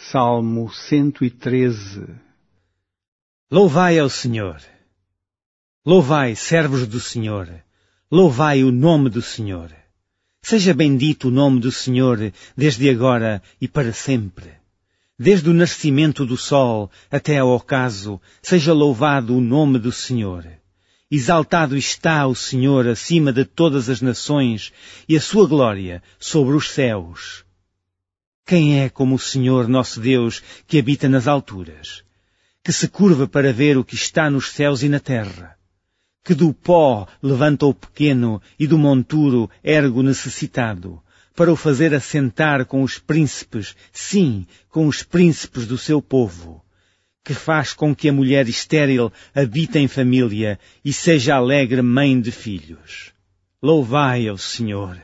Salmo 113. Louvai ao Senhor. Louvai, servos do Senhor. Louvai o nome do Senhor. Seja bendito o nome do Senhor, desde agora e para sempre. Desde o nascimento do sol até ao ocaso, seja louvado o nome do Senhor. Exaltado está o Senhor acima de todas as nações, e a sua glória sobre os céus. Quem é como o Senhor nosso Deus, que habita nas alturas, que se curva para ver o que está nos céus e na terra, que do pó levanta o pequeno e do monturo ergue o necessitado, para o fazer assentar com os príncipes, sim, com os príncipes do seu povo, que faz com que a mulher estéril habite em família e seja alegre mãe de filhos. Louvai ao Senhor.